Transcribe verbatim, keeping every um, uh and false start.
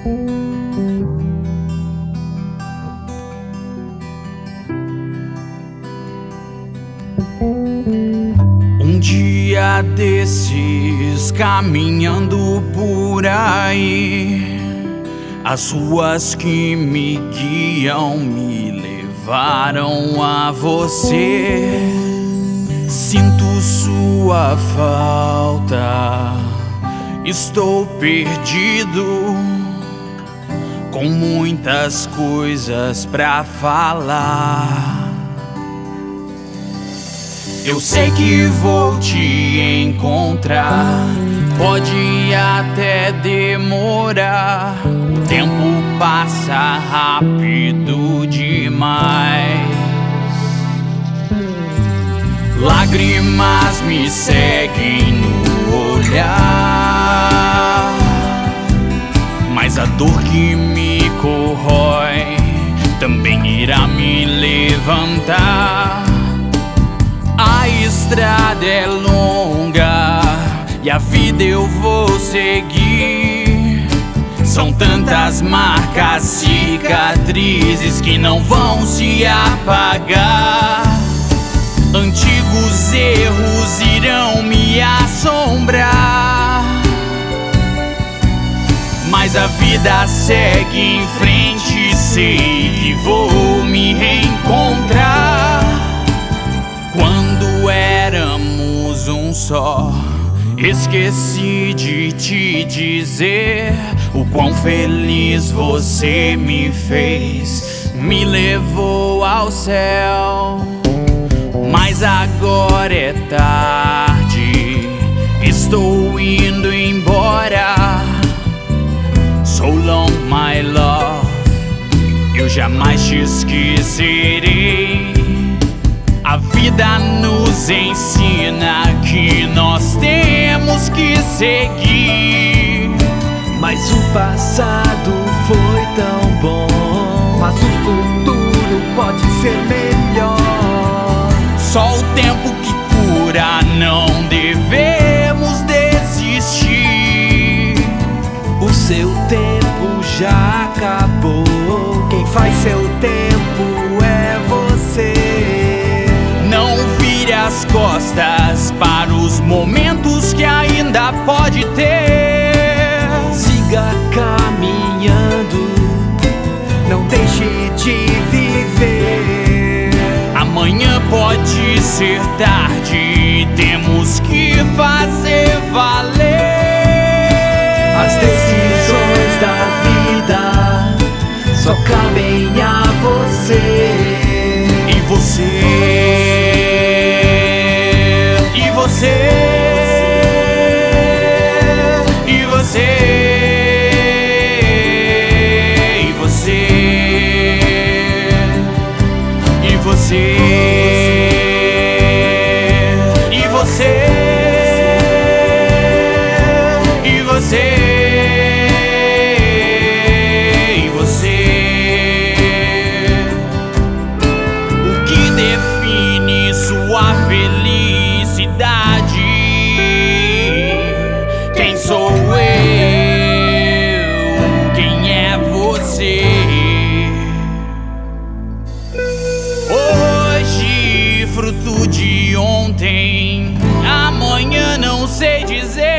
Um dia desses, caminhando por aí, as ruas que me guiam me levaram a você. Sinto sua falta, estou perdido, com muitas coisas pra falar. Eu sei que vou te encontrar, pode até demorar, o tempo passa rápido demais. Lágrimas me seguem no olhar, mas a dor que me corrói também irá me levantar. A estrada é longa e a vida eu vou seguir. São tantas marcas, cicatrizes que não vão se apagar. Antigos erros irão me assombrar, mas a vida segue em frente, sei que vou me reencontrar. Quando éramos um só, esqueci de te dizer o quão feliz você me fez, me levou ao céu. Mas agora é tarde, estou indo embora. So long, my love, eu jamais te esquecerei. A vida nos ensina que nós temos que seguir. Mas o passado foi tão bom, mas o futuro pode ser melhor. Só o tempo que cura, não devemos desistir. O seu tempo já acabou, quem faz seu tempo é você. Não vire as costas para os momentos que ainda pode ter. Siga caminhando, não deixe de viver. Amanhã pode ser tarde, temos que fazer valer. As decisões da vida só cabem a você. E você, e você, e você, e você, e você, e você, e você, e você. O que define sua felicidade? Quem sou eu? Quem é você? Hoje, fruto de ontem, amanhã não sei dizer.